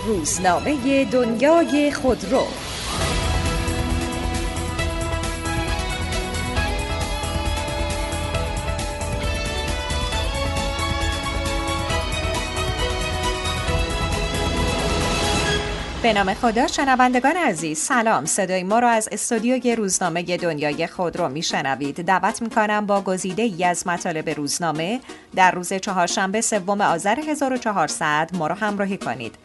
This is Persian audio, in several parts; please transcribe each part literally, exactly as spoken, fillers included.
روزنامه دنیای خودرو. به نام خدا. شنوندگان عزیز سلام، صدای ما را از استودیوی روزنامه دنیای خودرو میشنوید. دعوت میکنم با گزیده ای از مطالب روزنامه در روز چهارشنبه سوم آذر هزار و چهارصد ما را همراهی کنید.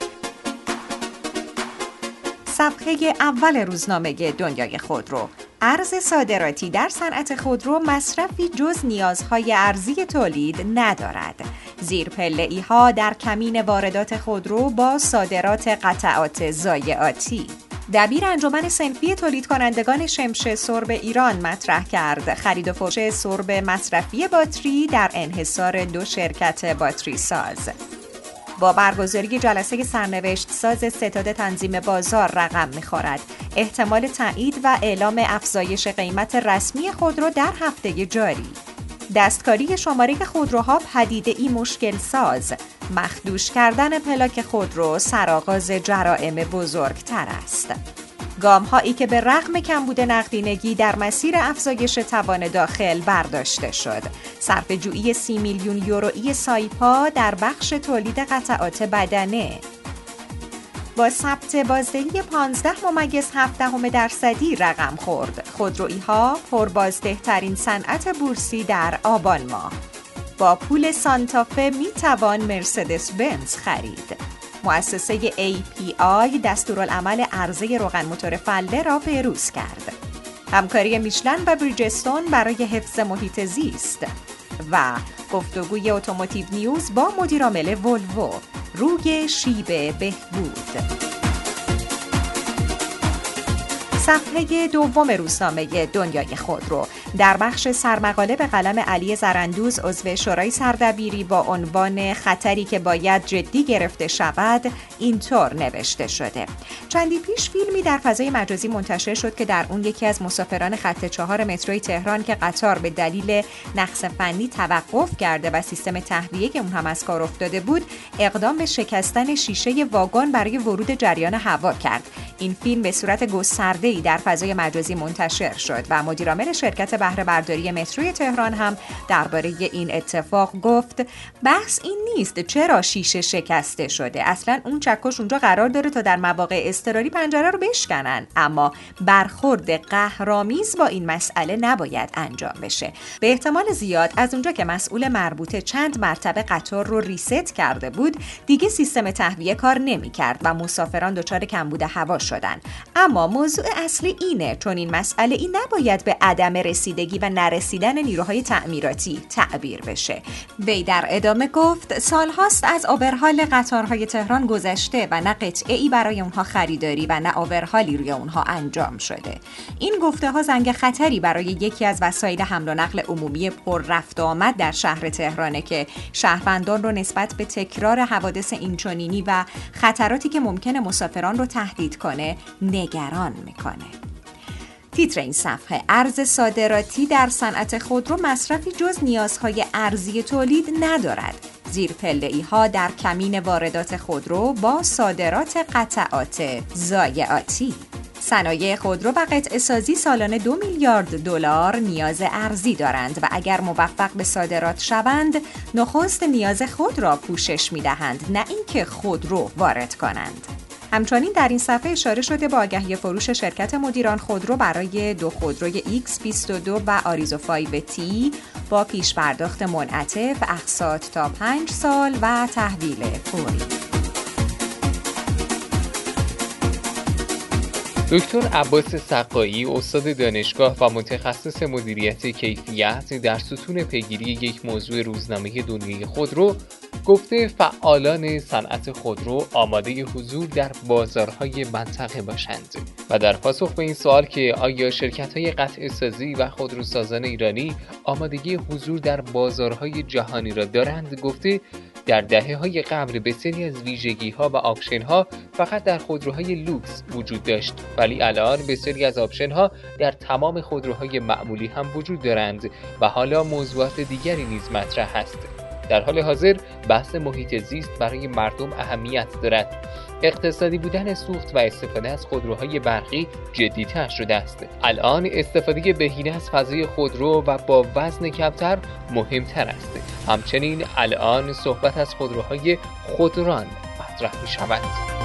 صفحه اول روزنامه دنیای خودرو: ارز صادراتی در صنعت خودرو مصرفی جز نیازهای ارزی تولید ندارد. زیر پله‌ای ها در کمین واردات خودرو با صادرات قطعات ضایعاتی. دبیر انجمن صنفی تولید کنندگان شمش سرب ایران مطرح کرد خرید و فروش سرب مصرفی باتری در انحصار دو شرکت باتری ساز. با برگزاری جلسه سرنوشت ساز ستاد تنظیم بازار رقم می‌خورد. احتمال تایید و اعلام افزایش قیمت رسمی خودرو در هفته جاری. دستکاری شماره خودروها پدیده‌ای مشکل ساز. مخدوش کردن پلاک خودرو سرآغاز جرائم بزرگتر است. گام‌هایی که به رغم کمبود نقدینگی در مسیر افزایش توان داخل برداشته شد. صرفه‌جویی سی میلیون یورویی سایپا در بخش تولید قطعات بدنه. با ثبت بازدهی پانزده ممیز هفت دهم درصدی رقم خورد. خودرویی ها پربازده ترین صنعت بورسی در آبان ماه. با پول سانتافه می توان مرسدس بنز خرید. مؤسسه ای پی آی دستورالعمل عرضه روغن موتور فلده را بروز کرد. همکاری میشلن و بریجستون برای حفظ محیط زیست. و گفتگوی اتوموتیو نیوز با مدیرعامل ولوو: روی شیب بهبود. صفحه دوم روزنامه دنیای خودرو در بخش سرمقاله به قلم علی زرندوز عضو شورای سردبیری با عنوان خطری که باید جدی گرفته شود اینطور نوشته شده: چندی پیش فیلمی در فضای مجازی منتشر شد که در اون یکی از مسافران خط چهار متروی تهران که قطار به دلیل نقص فنی توقف کرده و سیستم تهویه که اون هم از کار افتاده بود اقدام به شکستن شیشه واگن برای ورود جریان هوا کرد. این فیلم به صورت گسترده‌ای در فضای مجازی منتشر شد و مدیرعامل شرکت بهره برداری متروی تهران هم درباره این اتفاق گفت: بحث این نیست چرا شیشه شکسته شده، اصلا اون چکش اونجا قرار داره تا در مواقع اضطراری پنجره رو بشکنن، اما برخورد قهرآمیز با این مسئله نباید انجام بشه. به احتمال زیاد از اونجا که مسئول مربوطه چند مرتبه قطار رو ریست کرده بود دیگه سیستم تهویه کار نمی‌کرد و مسافران دچار کمبود هوا شدن. اما موضوع اصلی اینه چون این مسئله ای نباید به عدم رسیدگی و نرسیدن نیروهای تعمیراتی تعبیر بشه. وی در ادامه گفت: سالهاست از اوورهال قطارهای تهران گذشته و نه قطعه‌ای برای اونها خریداری و نه اوورهالی روی اونها انجام شده. این گفته ها زنگ خطری برای یکی از وسایل حمل و نقل عمومی پر رفت و آمد در شهر تهرانه که شهروندان رو نسبت به تکرار حوادث اینچنینی و خطراتی که ممکنه مسافران رو تهدید کنه نگران میکنه. تیتر این صفحه: ارز صادراتی در صنعت خودرو مصرفی جز نیازهای ارزی تولید ندارد. زیر پله‌ای ها در کمین واردات خودرو با صادرات قطعات ضایعاتی. صنایع خودرو و قطعه سازی سالانه دو میلیارد دلار نیاز ارزی دارند و اگر موفق به صادرات شوند نخست نیاز خود را پوشش می‌دهند، نه اینکه خودرو وارد کنند. همچنین در این صفحه اشاره شده به آگهی فروش شرکت مدیران خودرو برای دو خودروی ایکس بیست و دو و آریزو پنج تی با پیش پرداخت منعطف، اقساط تا پنج سال و تحویل فوری. دکتر عباس سقایی، استاد دانشگاه و متخصص مدیریت کیفیت در ستون پیگیری یک موضوع روزنامه دنیای خودرو، گفته فعالان صنعت خودرو آماده حضور در بازارهای منطقه باشند و در پاسخ به این سوال که آیا شرکت‌های قطعه سازی و خودروسازان ایرانی آمادگی حضور در بازارهای جهانی را دارند، گفته در دهه‌های قبل بسیاری از ویژگی‌ها و آپشن‌ها فقط در خودروهای لوکس وجود داشت، ولی الان بسیاری از آپشن‌ها در تمام خودروهای معمولی هم وجود دارند و حالا موضوعات دیگری نیز مطرح است. در حال حاضر بحث محیط زیست برای مردم اهمیت دارد. اقتصادی بودن سوخت و استفاده از خودروهای برقی جدی‌تر شده است. الان استفاده بهینه از فضای خودرو و با وزن کمتر مهمتر است. همچنین الان صحبت از خودروهای خودران مطرح می‌شود.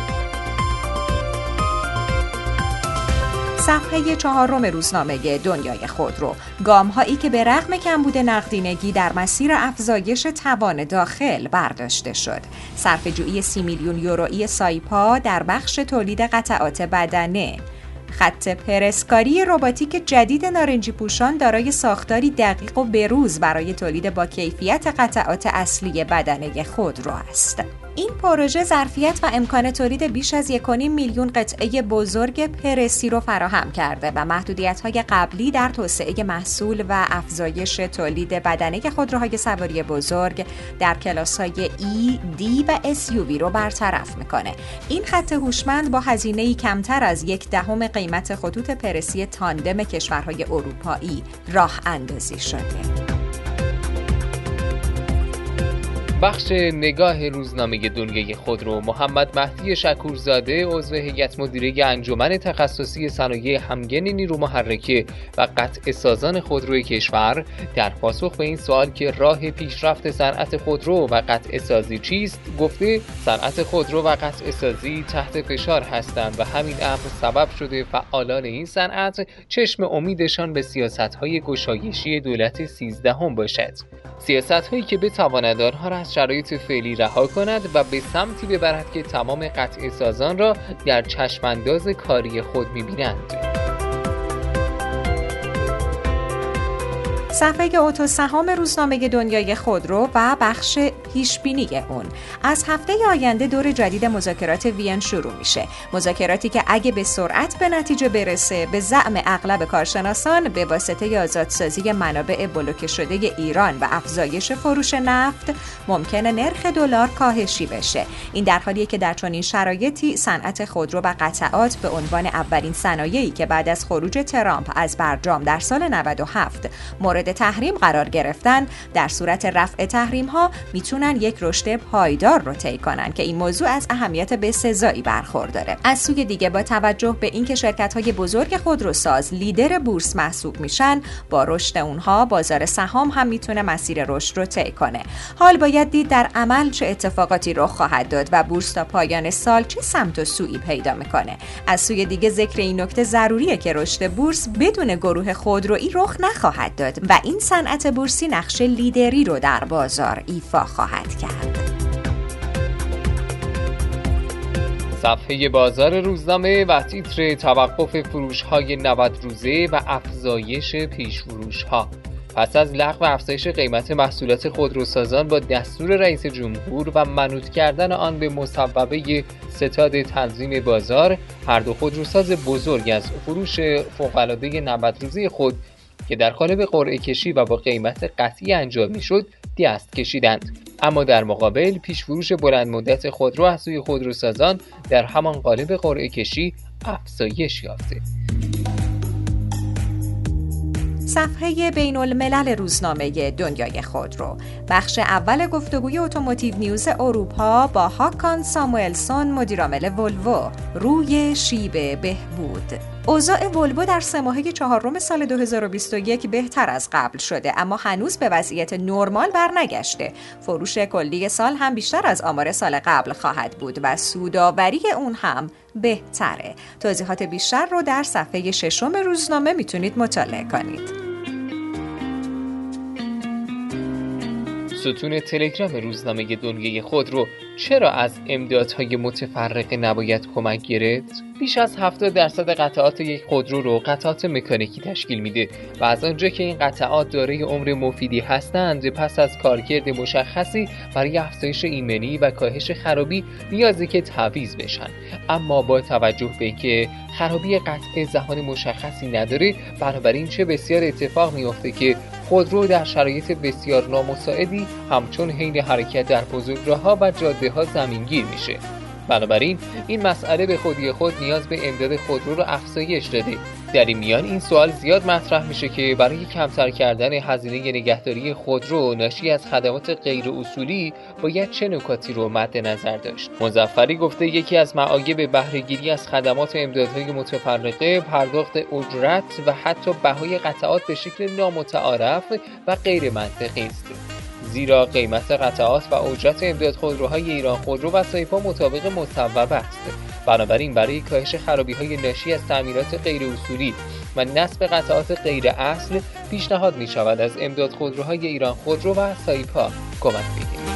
صفحه چهارم روزنامه دنیای خودرو: گام‌هایی که به رغم کمبود نقدینگی در مسیر افزایش توان داخل برداشته شد. صرفه‌جویی سی میلیون یورویی سایپا در بخش تولید قطعات بدنه. خط پرسکاری رباتیک جدید نارنجی پوشان دارای ساختاری دقیق و بروز برای تولید با کیفیت قطعات اصلی بدنه خودرو است. این پروژه ظرفیت و امکان تولید بیش از یک و نیم میلیون قطعه بزرگ پرسی رو فراهم کرده و محدودیت‌های قبلی در توسعه محصول و افزایش تولید بدنه خودروهای سواری بزرگ در کلاس‌های ای، دی و اس یو وی رو برطرف می‌کنه. این خط هوشمند با هزینه‌ای کمتر از یک دهم قیمت خطوط پرسی تاندم کشورهای اروپایی راه اندازی شده. بخش نگاه روزنامه دنیای خودرو: محمد مهدی شکورزاده عضو هیئت مدیره انجمن تخصصی صنایع همگن نیرو محرکه و قطع سازان خودروی کشور در پاسخ به این سوال که راه پیشرفت صنعت خودرو و قطع سازی چیست گفته صنعت خودرو و قطع سازی تحت فشار هستند و همین امر سبب شده فعالان این صنعت چشم امیدشان به سیاست‌های گشایشی دولت سیزدهم باشد. سیاست‌هایی که بتواند آنها را از شرایط فعلی رها کند و به سمتی ببرد که تمام قطع سازان را در چشمانداز کاری خود می‌بینند. صفحه اتو سهام روزنامه دنیای خودرو و بخش پیشبینی اون: از هفته آینده دور جدید مذاکرات وین شروع میشه. مذاکراتی که اگه به سرعت به نتیجه برسه به زعم اغلب کارشناسان به واسطه آزادسازی منابع بلوکه شده ایران و افزایش فروش نفت ممکنه نرخ دلار کاهشی بشه. این در حالیه که در چنین شرایطی صنعت خودرو و قطعات به عنوان اولین صنایعی که بعد از خروج ترامپ از برجام در سال نود و هفت مورد تحریم قرار گرفتن، در صورت رفع تحریم ها میتونن یک رشد پایدار رو طی کنن که این موضوع از اهمیت بسزایی برخورداره. از سوی دیگه با توجه به اینکه شرکت های بزرگ خودروساز لیدر بورس محسوب میشن، با رشد اونها بازار سهام هم میتونه مسیر رشد رو طی کنه. حال باید دید در عمل چه اتفاقاتی رخ خواهد داد و بورس تا پایان سال چه سمت و سویی پیدا میکنه. از سوی دیگه ذکر این نکته ضروریه که رشد بورس بدون گروه خودرویی رخ نخواهد داد و این صنعت بورسی نقش لیدری رو در بازار ایفا خواهد کرد. صفحه بازار روزنامه و تیتر توقف فروش‌های نود روزه و افزایش پیش‌فروش‌ها: پس از لغو افزایش قیمت محصولات خودروسازان با دستور رئیس جمهور و منوط کردن آن به مصوبه ستاد تنظیم بازار، هر دو خودروساز بزرگ از فروش فوق‌العاده نود روزه خود که در قالب قرعه کشی و با قیمت قطعی انجام میشد دست کشیدند. اما در مقابل پیش فروش بلند مدت خودرو از سوی خودروسازان در همان قالب قرعه کشی افزایش یافته. صفحه بین الملل روزنامه دنیای خودرو: بخش اول گفتگوی اتوماتیو نیوز اروپا با هاکان ساموئلسون مدیرعامل ولوو، روی شیب بهبود. اوضاع ولوو در سه ماهه چهارم سال دو هزار و بیست و یک بهتر از قبل شده، اما هنوز به وضعیت نرمال برنگشته. فروش کلی سال هم بیشتر از آمار سال قبل خواهد بود و سودآوری اون هم بهتره. توضیحات بیشتر رو در صفحه ششم روزنامه میتونید مطالعه کنید. ستون تلگرام روزنامه دنیای خودرو: چرا از امدادهای متفرقه نباید کمک گرفت؟ بیش از هفتاد درصد قطعات یک خودرو رو قطعات مکانیکی تشکیل میده و از آنجا که این قطعات دارای عمر مفیدی هستند، پس از کارکرد مشخصی برای افزایش ایمنی و کاهش خرابی نیازی که تعویض بشن. اما با توجه به اینکه خرابی قطع زمان مشخصی نداره، بنابراین چه بسیار اتفاق میفته که خودرو در شرایط بسیار نامساعدی همچون حین حرکت در بزرگراه‌ها و جاده‌ها زمینگیر میشه. بنابراین این مسئله به خودی خود نیاز به امداد خودرو رو افزایش داده. در این میان این سوال زیاد مطرح میشه که برای کمتر کردن هزینه نگهداری خودرو ناشی از خدمات غیر اصولی باید چه نکاتی رو مد نظر داشت. مظفری گفته یکی از معایب بهره‌گیری از خدمات امدادهای متفرقه پرداخت اجرت و حتی بهای قطعات به شکل نامتعارف و غیر منطقی است. زیرا قیمت قطعات و اجرت امداد خودروهای ایران خودرو و سایپا مطابق مصوبه است. بنابراین برای کاهش خرابی‌های ناشی از تعمیرات غیر اصولی و نصب قطعات غیر اصل پیشنهاد می‌شود از امداد خودروهای ایران خودرو و سایپا کمک بگیرید.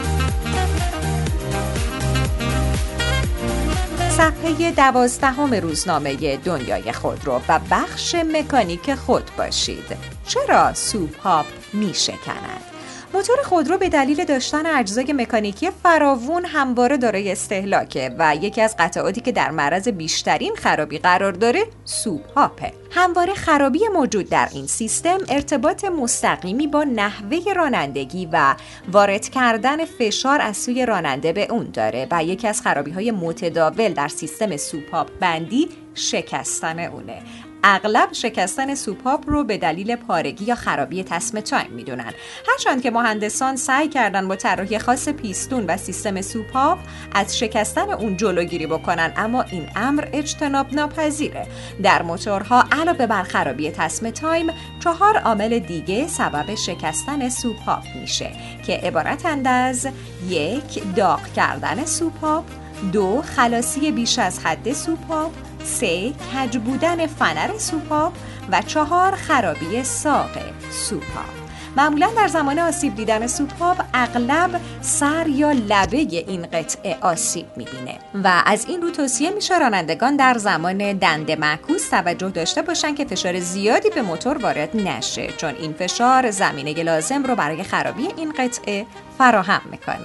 صفحه دوازدهم روزنامه دنیای خودرو و بخش مکانیک خود باشید. چرا سوپاپ می‌شکند؟ موتور خودرو به دلیل داشتن اجزای مکانیکی فراوون همواره دارای استهلاکه و یکی از قطعاتی که در معرض بیشترین خرابی قرار داره سوپاپه. همواره خرابی موجود در این سیستم ارتباط مستقیمی با نحوه رانندگی و وارد کردن فشار از سوی راننده به اون داره و یکی از خرابی‌های متداول در سیستم سوپاپ بندی شکستن اونه. اغلب شکستن سوپاپ رو به دلیل پارگی یا خرابی تسمه تایم میدونن. هرچند که مهندسان سعی کردن با طراحی خاص پیستون و سیستم سوپاپ از شکستن اون جلوگیری بکنن، اما این امر اجتناب ناپذیره. در موتورها علاوه بر خرابی تسمه تایم، چهار عامل دیگه سبب شکستن سوپاپ میشه که عبارتند از یک، داغ کردن سوپاپ، دو، خلاصی بیش از حد سوپاپ، سه، کج بودن فنر سوپاپ و چهار، خرابی ساق سوپاپ. معمولا در زمان آسیب دیدن سوپاپ اغلب سر یا لبه این قطعه آسیب میبینه و از این رو توصیه میشه رانندگان در زمان دند معکوس توجه داشته باشن که فشار زیادی به موتور وارد نشه، چون این فشار زمینه لازم رو برای خرابی این قطعه فراهم میکنه.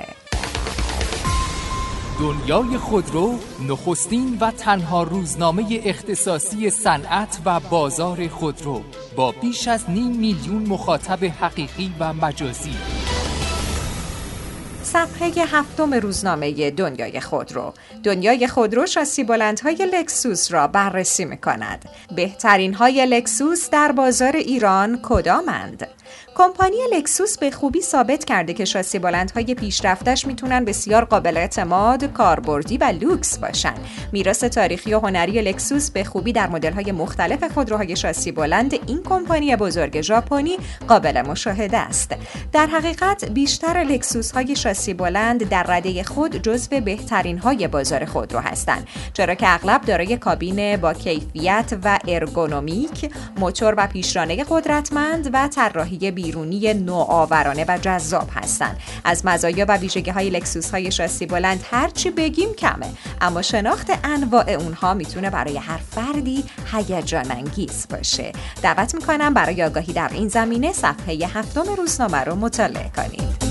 دنیای خودرو نخستین و تنها روزنامه اختصاصی صنعت و بازار خودرو با بیش از نیم میلیون مخاطب حقیقی و مجازی. صفحه هفتم روزنامه دنیای خودرو. دنیای خودرو شاسی بلندهای لکسوس را بررسی می‌کند. بهترین های لکسوس در بازار ایران کدامند؟ کمپانی لکسوس به خوبی ثابت کرده که شاسی بلندهای پیشرفتش میتونن بسیار قابل اعتماد، کاربردی و لوکس باشن. میراث تاریخی و هنری لکسوس به خوبی در مدل‌های مختلف خودروهای شاسی بلند این کمپانی بزرگ ژاپنی قابل مشاهده است. در حقیقت بیشتر لکسوس‌های شاسی بلند در رده خود جزو بهترین‌های بازار خودرو هستند، چرا که اغلب دارای کابین با کیفیت و ارگونومیک، موتور و پیشرانه قدرتمند و طراحی بیرونی نوآورانه و جذاب هستند. از مزایا و ویژگی‌های لکسوس‌های شاسی بلند هرچی بگیم کمه، اما شناخت انواع اونها میتونه برای هر فردی هیجان انگیز باشه. دعوت میکنم برای آگاهی در این زمینه صفحه هفتم روزنامه رو مطالعه کنید.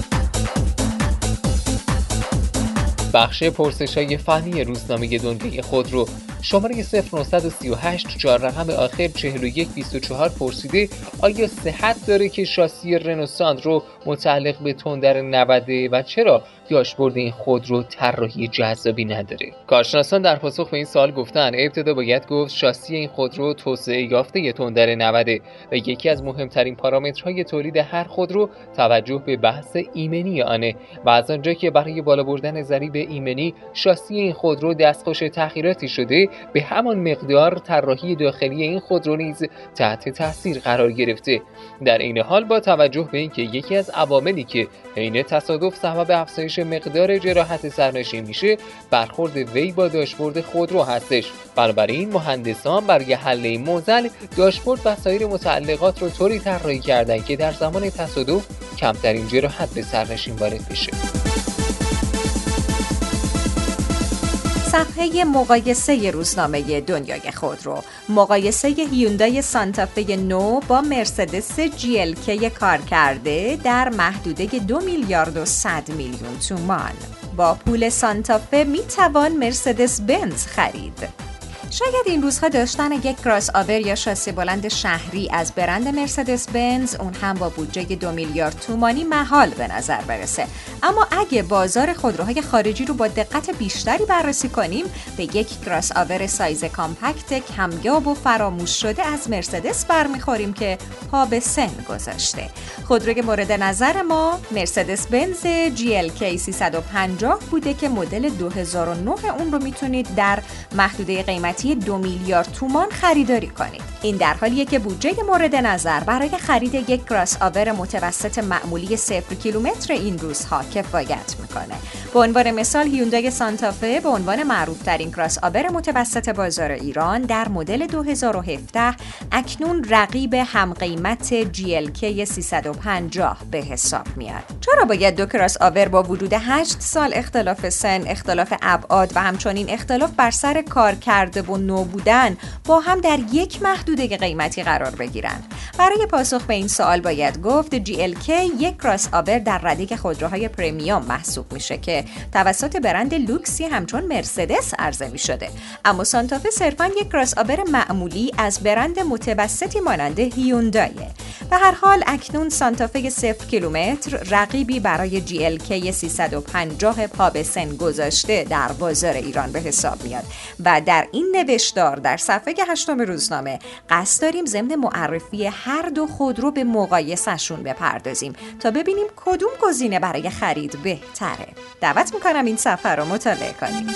بخش پرسش‌های فنی روزنامه دنیای خودرو شماره صفر نه سه هشت چهار رقم آخر چهل و یک بیست و چهار پرسیده آیا صحت داره که شاسی رنو ساندرو متعلق به تندر نود و چرا داشبورد این خودرو طراحی جذابی نداره؟ کارشناسان در پاسخ به این سوال گفتن ابتدا باید گفت شاسی این خودرو توسعه یافته تندر نود و یکی از مهمترین پارامترهای تولید هر خودرو توجه به بحث ایمنی آنه و از آنجا که برای بالا بردن ضریب ایمنی شاسی این خودرو دستخوش تغییراتی شده، به همان مقدار طراحی داخلی این خودرو نیز تحت تاثیر قرار گرفته. در این حال با توجه به اینکه یکی از عواملی که عین تصادف سبب افزایش مقدار جراحت سرنشین میشه برخورد وی با داشبورد خودرو هستش. بنابراین مهندسان برای حل این معضل داشبورد و سایر متعلقات رو طوری طراحی کردن که در زمان تصادف کمترین جراحت به سرنشین وارد بشه. صفحه مقایسه روزنامه دنیای خودرو. مقایسه هیوندای سانتافه نو با مرسدس جی ال کی کار کرده در محدوده دو میلیارد و صد میلیون تومان. با پول سانتافه می توان مرسدس بنز خرید. شاید این روزها داشتن یک کراس آور یا شاسی بلند شهری از برند مرسدس بنز، اون هم با بودجه دو میلیارد تومانی، محال به نظر برسه. اما اگه بازار خودروهای خارجی رو با دقت بیشتری بررسی کنیم، به یک کراس آور سایز کامپکت کمیاب و فراموش شده از مرسدس برمیخوریم که پا به سن گذاشته. خودروی مورد نظر ما مرسدس بنز جی ال کی سیصد و پنجاه بوده که مدل دو هزار و نه اون رو میتونید در محدوده قیمتی دو میلیارد تومان خریداری کنید. این در حالیه که بودجه مورد نظر برای خرید یک کراس آور متوسط معمولی صفر کیلومتر این روزها کفایت میکنه. به عنوان مثال هیوندای سانتافه به عنوان معروف ترین کراس آور متوسط بازار ایران در مدل دو هزار و هفده اکنون رقیب هم قیمت جی ال کی سیصد و پنجاه به حساب میاد. چرا باید دو کراس آور با وجود هشت سال اختلاف سن، اختلاف ابعاد و همچنین اختلاف بر سر کار کرده و نو بودن با هم در یک محدوده قیمتی قرار بگیرن؟ برای پاسخ به این سوال باید گفت جی ال کی یک کراس آور در رده خودروهای پرمیوم محسوب میشه که توسط برند لوکسی همچون مرسدس عرضه میشده، اما سانتافه صرفاً یک کراس آور معمولی از برند متوسطی مانند هیوندایه. به هر حال اکنون سانتافه صفر کیلومتر رقیبی برای جی ال کی سیصد و پنجاه پا به سن گذاشته در بازار ایران به حساب میاد و در این نوشتار در صفحه هشتم روزنامه قصد داریم ضمن معرفی هر دو خودرو به مقایسه‌شون بپردازیم تا ببینیم کدوم گزینه برای خرید بهتره. دعوت میکنم این صفحه رو مطالعه کنیم.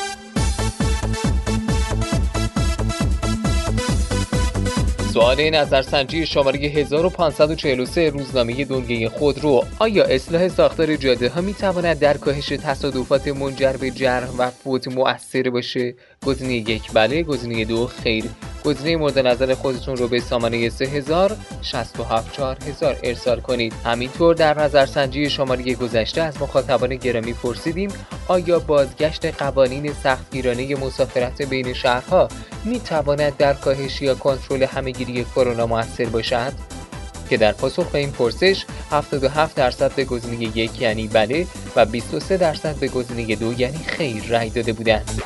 سوال نظرسنجی شماره هزار و پانصد و چهل و سه روزنامه دنیای خودرو: آیا اصلاح ساختار جاده ها می تواند در کاهش تصادفات منجر به جرح و فوت مؤثر باشه؟ گزینه یک بله، گزینه دو خیر. گزینه مورد نظر خودتون رو به سامانه سه هزار شصت و هفت چهار هزار ارسال کنید. همینطور در نظرسنجی شماره گذشته از مخاطبان گرامی پرسیدیم آیا بازگشت قوانین سختگیرانه مسافرت بین شهرها می تواند در کاهش یا کنترل همهگیری کرونا مؤثر باشد؟ که در پاسخ به این پرسش هفتاد و هفت درصد به گزینه یک یعنی بله و بیست و سه درصد به گزینه دو یعنی خیر رای داده بودند.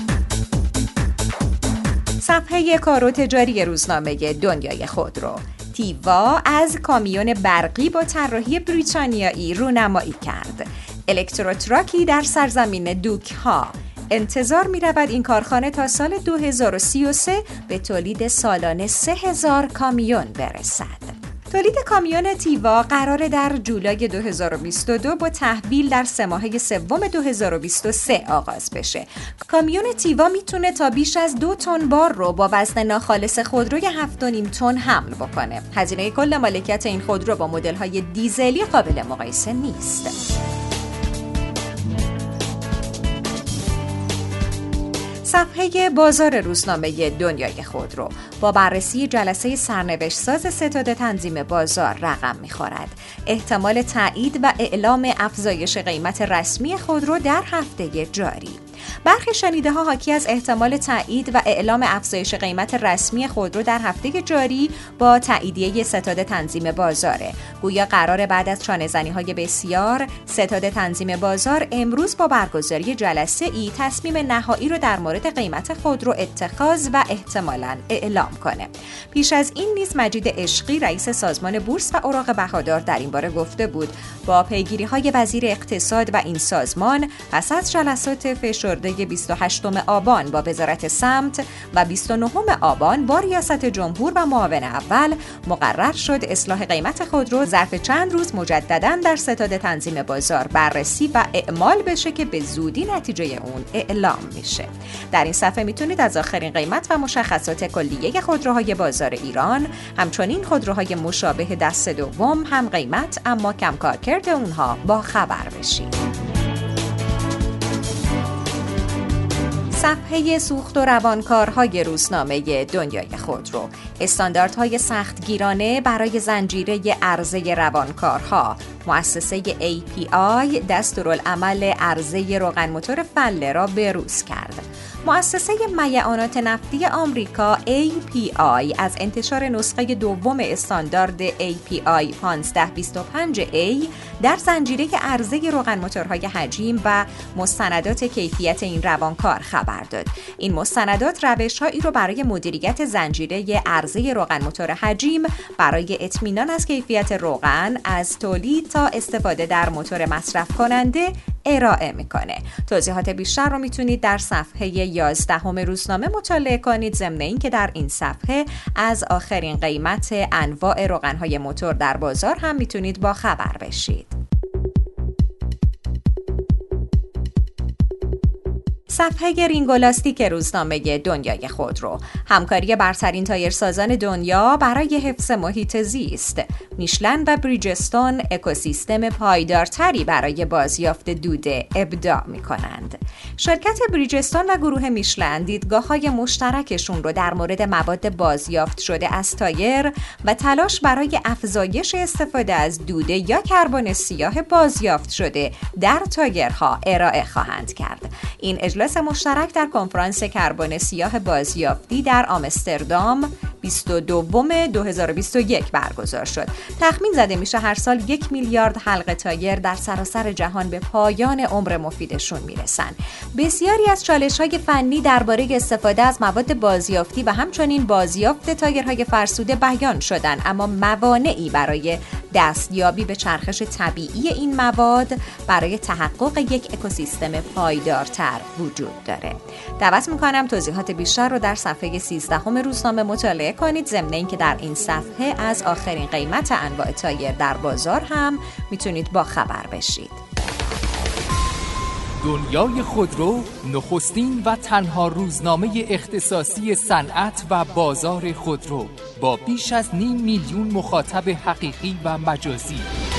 صفحه کار و تجاری روزنامه دنیای خودرو: تیوا از کامیون برقی با طراحی بریتانیایی رونمایی کرد. الکتروتراکی در سرزمین دوک ها. انتظار می رود این کارخانه تا سال دو هزار و سی و سه به تولید سالانه سه هزار کامیون برسد. تولید کامیون تیوا قراره در جولای دو هزار و بیست و دو با تحویل در سه ماهه سوم دو هزار و بیست و سه آغاز بشه. کامیون تیوا میتونه تا بیش از دو تن بار رو با وزن ناخالص خودروی هفت و نیم تن حمل بکنه. هزینه کل مالکیت این خودرو با مدل‌های دیزلی قابل مقایسه نیست. صفحه بازار روزنامه دنیای خودرو با بررسی جلسه سرنوشت ساز ستاد تنظیم بازار رقم می‌خورد. احتمال تایید و اعلام افزایش قیمت رسمی خودرو در هفته جاری. برخی شنیده‌ها حاکی از احتمال تایید و اعلام افزایش قیمت رسمی خودرو در هفته جاری با تاییدیه ستاد تنظیم بازاره. گویا قرار بعد از چانه‌زنی‌های بسیار ستاد تنظیم بازار امروز با برگزاری جلسه ای تصمیم نهایی رو در مورد قیمت خودرو اتخاذ و احتمالاً اعلام کنه. پیش از این نیز مجید عشقی رئیس سازمان بورس و اوراق بهادار در این باره گفته بود با پیگیری‌های وزیر اقتصاد و این سازمان پس از جلسات فشرده بیست و هشتم آبان با وزارت سمت و بیست و نهم آبان با ریاست جمهور و معاون اول مقرر شد اصلاح قیمت خودرو ظرف چند روز مجدداً در ستاد تنظیم بازار بررسی و اعمال بشه که به زودی نتیجه اون اعلام میشه. در این صفحه میتونید از آخرین قیمت و مشخصات کلیه خودروهای بازار ایران، همچنین خودروهای مشابه دست دوم هم قیمت اما کم کارکرد اونها با خبر بشید. صفحه سوخت و روانکارهای روزنامه دنیای خودرو: استانداردهای سختگیرانه برای زنجیره عرضه روانکارها. مؤسسه ای پی آی دستورالعمل عرضه روغن موتور فله را بروز کرد. مؤسسه میعانات نفتی آمریکا ای پی آی از انتشار نسخه دوم استاندارد ای پی آی پانزده بیست و پنج ای در زنجیره عرضه روغن موتورهای حجیم و مستندات کیفیت این روانکار خبر داد. این مستندات روش‌هایی رو برای مدیریت زنجیره عرضه روغن موتور حجیم برای اطمینان از کیفیت روغن از تولید تا استفاده در موتور مصرف کننده ارائه میکنه. توضیحات بیشتر رو میتونید در صفحه یازدهم روزنامه مطالعه کنید، ضمن اینکه در این صفحه از آخرین قیمت انواع روغن‌های موتور در بازار هم میتونید با خبر بشید. صفحه رینگولاستیک روزنامه دنیای خودرو. همکاری برترین تایرسازان دنیا برای حفظ محیط زیست. میشلن و بریجستون اکوسیستم پایدارتری برای بازیافت دوده ابداع می‌کنند. شرکت بریجستون و گروه میشلن دیدگاه‌های مشترکشون رو در مورد مواد بازیافت شده از تایر و تلاش برای افزایش استفاده از دوده یا کربن سیاه بازیافت شده در تایرها ارائه خواهند کرد. این اجلاس مشترک در کنفرانس کربن سیاه بازیافتی در آمستردام بیست و دوم دو هزار و بیست و یک برگزار شد. تخمین زده میشه هر سال یک میلیارد حلقه تایر در سراسر جهان به پایان عمر مفیدشون میرسن. بسیاری از چالش‌های فنی درباره استفاده از مواد بازیافتی و همچنین بازیافت تایرهای فرسوده بیان شدن، اما موانعی برای دستیابی به چرخش طبیعی این مواد برای تحقق یک اکوسیستم پایدارتر وجود داره. دعوت میکنم توضیحات بیشتر رو در صفحه سیزدهم روزنامه مطالعه کنید، ضمن اینکه در این صفحه از آخرین قیمت انواع تایر در بازار هم میتونید با خبر بشید. دنیای خودرو نخستین و تنها روزنامه اختصاصی صنعت و بازار خودرو با بیش از نیم میلیون مخاطب حقیقی و مجازی.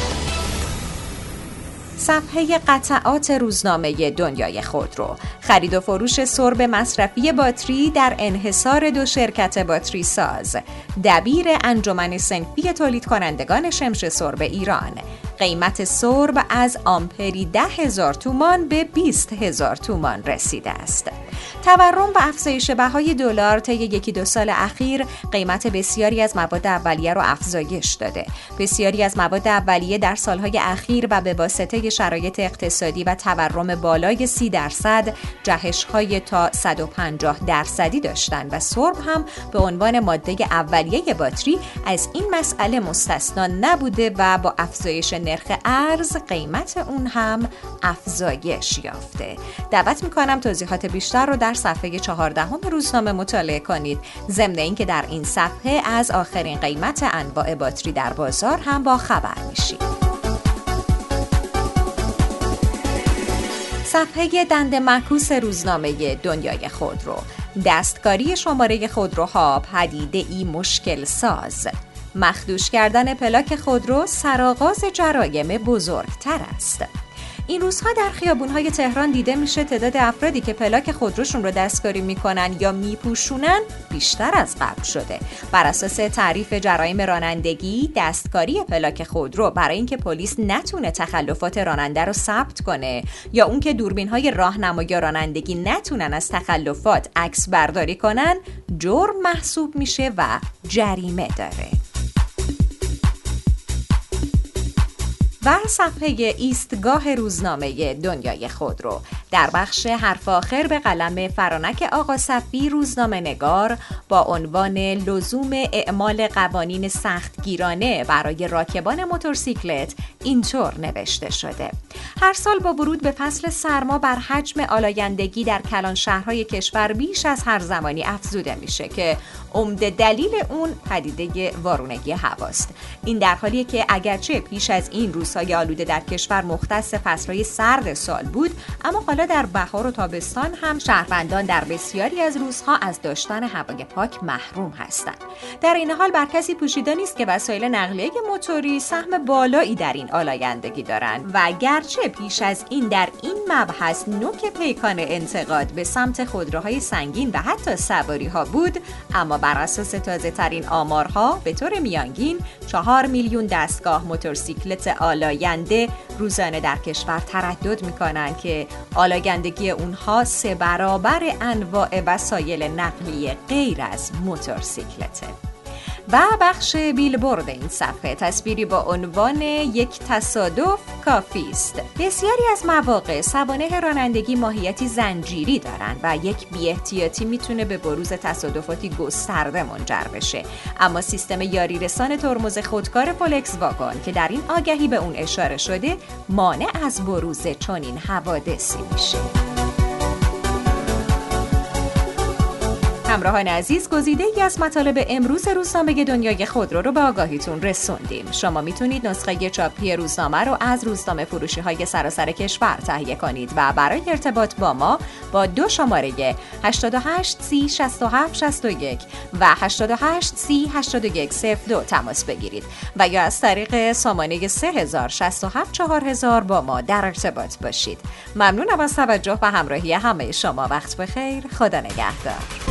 صفحه قطعات روزنامه دنیای خودرو. خرید و فروش سرب مصرفی باتری در انحصار دو شرکت باتری ساز. دبیر انجمن صنفی تولید کنندگان شمش سرب ایران. قیمت سرب از آمپری ده هزار تومان به بیست هزار تومان رسیده است. تورم و افزایش بهای دلار طی یکی دو سال اخیر قیمت بسیاری از مواد اولیه را افزایش داده. بسیاری از مواد اولیه در سالهای اخیر و به واسطه شرایط اقتصادی و تورم بالای سی درصد جهش‌های تا صد و پنجاه درصدی داشتند و سرب هم به عنوان ماده اولیه باتری از این مسئله مستثنا نبوده و با افزایش نرخ ارز قیمت اون هم افزایش یافته. دعوت میکنم توضیحات بیشتر رو در صفحه چهاردهم روزنامه مطالعه کنید، ضمن اینکه در این صفحه از آخرین قیمت انواع باتری در بازار هم با خبر میشید. صفحه دند معکوس روزنامه دنیای خودرو. دستکاری شماره خودروها پدیده ای مشکل ساز. مخدوش کردن پلاک خودرو سرآغاز جرایم بزرگتر است. این روزها در خیابون‌های تهران دیده میشه تعداد افرادی که پلاک خودروشون رو دستکاری میکنن یا میپوشونن بیشتر از قبل شده. بر اساس تعریف جرایم رانندگی، دستکاری پلاک خودرو برای اینکه پلیس نتونه تخلفات راننده رو ثبت کنه یا اون که دوربین‌های راهنمایی رانندگی نتونن از تخلفات عکس برداری کنن، جرم محسوب میشه و جریمه داره. و صفحه ایستگاه روزنامه دنیای خودرو. در بخش حرف آخر به قلم فرانک آقا صفی روزنامه نگار با عنوان لزوم اعمال قوانین سختگیرانه برای راکبان موتورسیکلت اینطور نوشته شده: هر سال با ورود به فصل سرما بر حجم آلایندگی در کلان شهرهای کشور بیش از هر زمانی افزوده میشه که عمده دلیل اون پدیده وارونگی هواست. این در حالیه که اگرچه پیش از این روزهای آلوده در کشور مختص فصلهای سرد سال بود، اما حالا در بهار و تابستان هم شهروندان در بسیاری از روزها از داشتن هوای پاک محروم هستند. در این حال بر کسی پوشیده نیست که وسایل نقلیه موتوری سهم بالایی در این آلایندگی دارند و اگرچه پیش از این در این مبحث نوک پیکان انتقاد به سمت خودروهای سنگین و حتی سواری ها بود، اما بر اساس تازه ترین آمارها به طور میانگین چهار میلیون دستگاه موتورسیکلت آلاینده روزانه در کشور تردد می‌کنند که آلاگندگی اونها سه برابر انواع وسایل نقلیه غیر از موتورسیکلته. و بخش بیلبورد این صفحه تصویری با عنوان یک تصادف کافی است. بسیاری از مواقع سوانح رانندگی ماهیتی زنجیری دارند و یک بی‌احتیاطی میتونه به بروز تصادفاتی گسترده منجر بشه. اما سیستم یاری رسان ترمز خودکار فولکس واگن که در این آگهی به اون اشاره شده مانع از بروز چنین حوادثی میشه. همراهان عزیز، گزیده‌ای از مطالب امروز روزنامه دنیای خودرو رو به آگاهیتون رسوندیم. شما میتونید نسخه چاپی روزنامه رو از روزنامه فروشی‌های سراسر کشور تهیه کنید و برای ارتباط با ما با دو شماره هشت هشت سی شصت و هفت شصت و یک و هشت هشت سی هشتاد و یک صفر دو تماس بگیرید و یا از طریق سامانه سه هزار شصت و هفت چهار هزار با ما در ارتباط باشید. ممنونم از توجه و همراهی همه شما. وقت بخیر. خدا نگهدار.